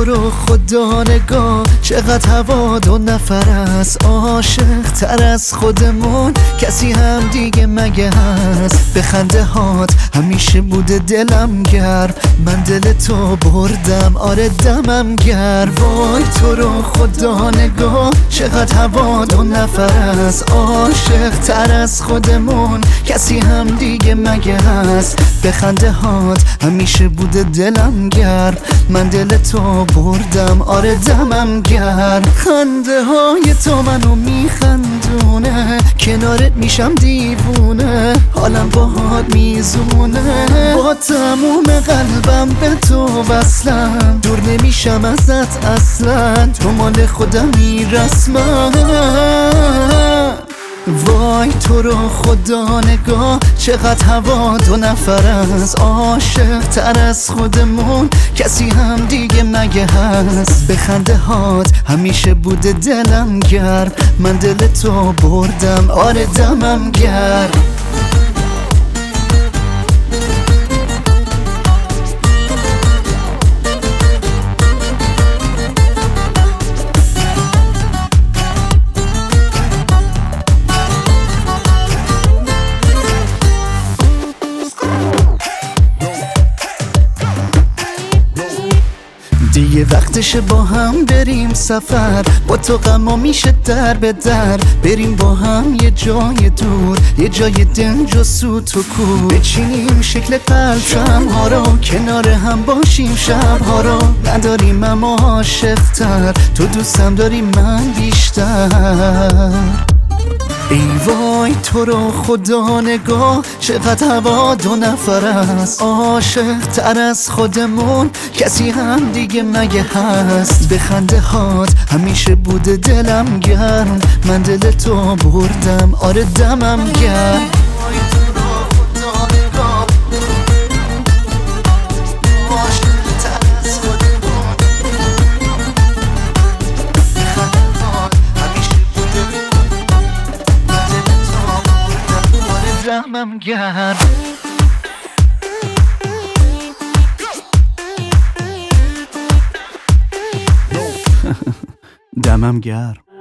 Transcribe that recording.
تو رو خدا نگاه چقدر هوا دو نفر است، عاشق تر از خودمون کسی هم دیگه مگه هست؟ به خنده هات همیشه بوده دلم گرم، من دل تو بردم آره دمم گرم. وای تو رو خدا نگاه چقدر هوا دو نفر است، عاشق تر از خودمون کسی هم دیگه مگه هست؟ به خنده هات همیشه بوده دلم گرم، من دل تو بردم آره دمم گرم. خنده های تو منو میخندونه، کنارت میشم دیوونه، حالم باهات میزونه، با تموم قلبم به تو وصلم، دور نمیشم ازت اصلا، تو مال خودمی رسما. وای تو رو خدا نگاه چقدر هوا دو نفر است، عاشق تر از خودمون کسی هم دیگه مگه هست؟ به خنده هات همیشه بوده دلم گرم، من دل تو بردم آره دمم گرم. دیگه وقتشه با هم بریم سفر، با تو غما میشه در به در، بریم با هم یه جای دور، یه جای دنج و سوت و کور، بچینیم شکل قلبم ها رو، کنار هم باشیم شب ها رو، نداریم اما عاشق تر، تو دوستم داری من بیشتر. ای وای تو رو خدا نگاه چقدر هوا دو نفر است، عاشق تر از خودمون کسی هم دیگه مگه هست؟ به خنده هات همیشه بوده دلم گرم، من دل تو بردم آره دمم گرم. دمم گرم دمم گرم.